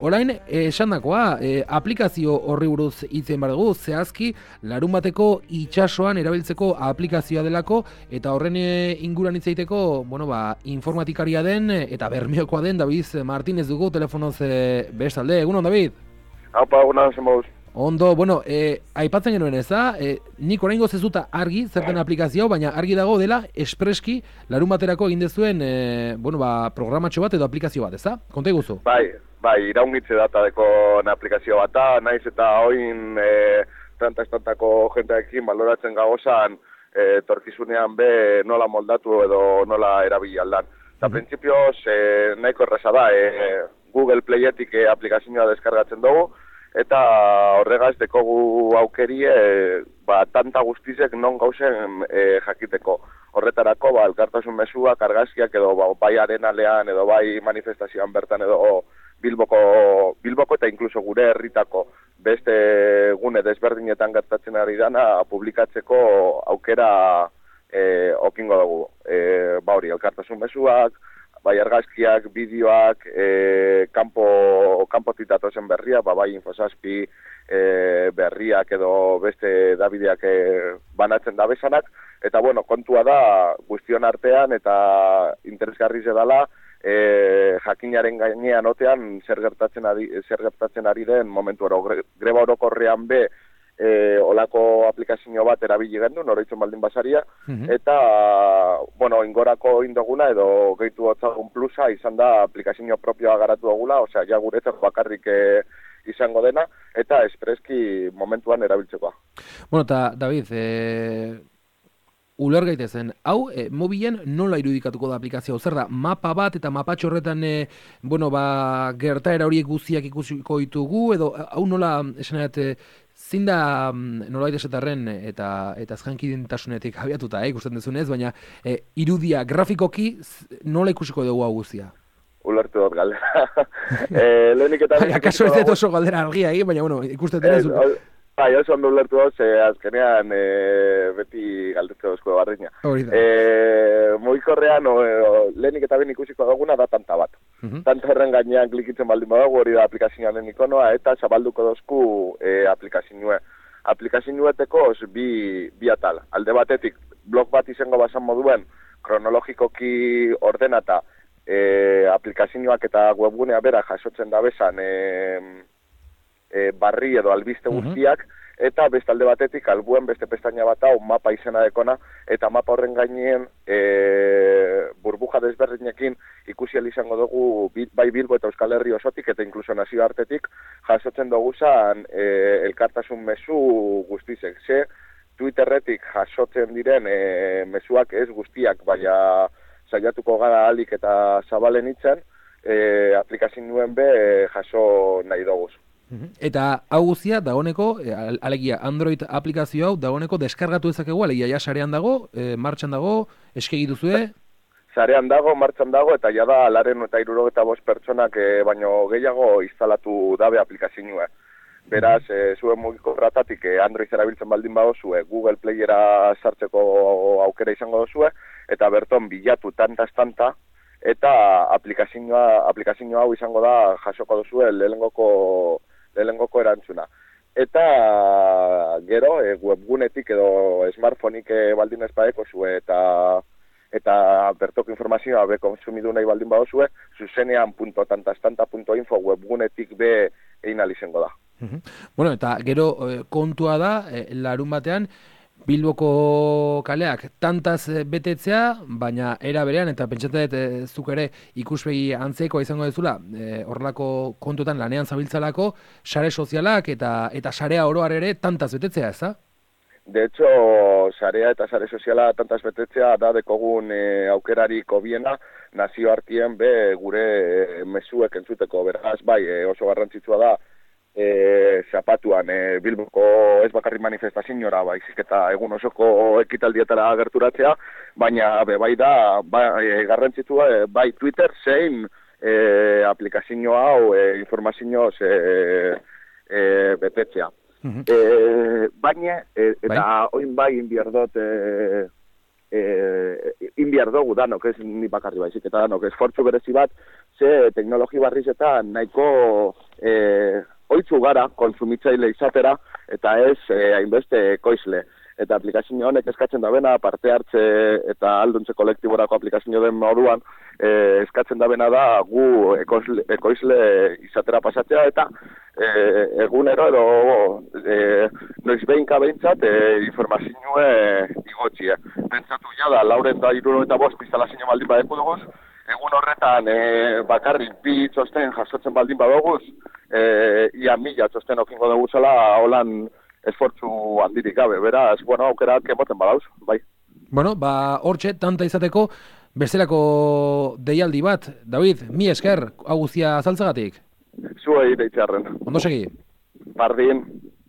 Orain, esandakoa, aplikazio horri buruz hitzen behar dugu, zehazki, larunbateko itsasoan erabiltzeko aplikazioa delako, eta horren inguran hitz egiteko, informatikaria den, eta bermeokoa den, David Martínez dugu, telefonoz bestalde. Egunon, David? Haupa, egunon, zenbuz. Ondo, aipatzen genuen ez da, nik oraingoz ez dut argi, zerten aplikazio, baina argi dago dela, espreski, larunbaterako egin dezuen, programatxo bat edo aplikazio bat, ez da? Konta iguzu? Bai, iraungitze datadeko aplikazio bat da, naiz eta oin tantako jenteekin baloratzen gagozan torkizunean be nola moldatu edo nola erabili aldan. Eta printzipioz nahiko erraza da, Google Playetik aplikazioa deskargatzen dugu, eta horregaz dekogu aukerie tanta guztizek non gauzen jakiteko. Horretarako, elkartasun mezuak, argazkiak edo bai arenalean edo bai manifestazioan bertan edo Bilboko eta inkluso gure herritako beste gune desberdinetan gertatzen ari dana publikatzeko aukera okingo dugu. Hori, elkartasun mezuak, bai argazkiak, bideoak, kanpotik datozen berriak, bai Infosaspi berriak edo beste dabideak banatzen da bezanak, eta kontua da guztion artean eta interesgarri zedala jakinaren gainean otean zer gertatzen ari den momentu oro. Greba orokorrean be olako aplikazio bat erabili gendu, noroitzen baldin basaria, eta ingorako indoguna edo gehitu otzagun plusa izan da aplikazio propioa garatu dugula, osea, ja guretzat bakarrik izango dena, eta espreski momentuan erabiltzekoa. Eta, David, uler gaitezen, hau, mobilen nola irudikatuko da aplikazioa? Zer da, mapa bat eta mapatxo horretan, gertaera horiek guztiak ikusiko ditugu, edo hau nola, esan zin da nolabait esatarren eta azkankidintasunetik abiatuta, ikusten dezunez, baina irudia grafikoki nola ikusiko dugu hau guztia? Ulertu dut galdera. Lehenik eta... Akaso ez dut oso galdera argia egin, baina ikusten denez... Bai, oso ondo ulertu dut, azkenean beti galdetzen duzko barriña. Mugikorrean, lehenik eta ben ikusiko duguna da tanta bat. Tanta horren gainean klikitzen baldin badago, hori da aplikazioaren ikonoa, eta zabalduko dozku aplikazioa. Aplikazioeteko bi atal. Alde batetik, blog bat izango basan moduen, kronologikoki ordenata, aplikazioak eta webgunea bera jasotzen da bezan barri edo albiste guztiak, eta beste alde batetik albuen beste pestaina bat hau mapa izena dekona, eta mapa horren gainean burbuja desberdinekin ikusi izango dugu bai Bilbo eta Euskal Herri osotik eta inkluso nazio artetik jasotzen dugu zan elkartasun mezu guztizek. Ze Twitterretik jasotzen diren mezuak ez guztiak, baina saiatuko gara alik eta zabalen itzen, aplikazioen be jaso nahi dugu. Eta hau guztia dagoeneko, alegia Android aplikazio hau dagoeneko deskargatu ezakegu, alegia ja sarean dago, martxan dago, eskegi duzue? Sarean dago, martxan dago, eta jada 275 pertsonak baino gehiago instalatu dabe aplikazioa. Beraz, zuen mugikorretatik Android erabiltzen baldin badozue, Google Playera sartzeko aukera izango dozue, eta berton bilatu tanta, eta aplikazio hau izango da jasoko dozue lehengoko erantzuna. Eta gero, webgunetik edo smartphoneik baldin ezpadeko zue eta bertoko informazioa be konsumidu nahi baldin badozue, zuzenean.tantastanta.info webgunetik be egin izango da. Eta gero kontua da, larun batean, Bilboko kaleak tantaz betetzea, baina era berean, eta pentsatet zuk ere ikuspegi antzekoa izango dezula, horrelako kontuetan lanean zabiltzalako, sare sozialak eta sarea oroar ere tantaz betetzea, ez da? De hecho, sarea eta sare soziala tantaz betetzea da dekogun aukerarik hobiena nazioartien be gure mezuek entzuteko. Beraz, bai, oso garrantzitsua da, zapatuan Bilboko ez bakarri manifestazioa baizik eta egun osoko ekitaldietara gerturatzea, baina bai da garrantzitsua bai Twitter zein aplikazio hau informazioz betetzea. Baina, eta oin bai inbierdot inbiardogu danok, ez ni bakarri baizik, eta danok esfortzu berezi bat, ze teknologi barriz eta nahiko oitzu gara kontsumitzaile izatera eta ez hainbeste ekoizle. Eta aplikazio honek eskatzen dabena, parte hartze eta alduntze kolektiborako aplikazio den moduan, eskatzen dabena da gu ekoizle izatera pasatzea eta egunero edo noiz behinka behintzat informazioa igotxia. Pentsatu jada, lauren da 75 instalazio baldin badeku duguz, egun horretan bakarrik 2 txosten jasotzen baldin badoguz, ia 1000 txosten okingo dugu zela, holan esfortzu handirik gabe, beraz, bueno, aukerak emoten badauz, bai. Bueno, hortxe, tanta izateko, bestelako deialdi bat, David, mi esker, hau guztia azaltzagatik. Zuei deitzearren. Ondo segi. Bardin.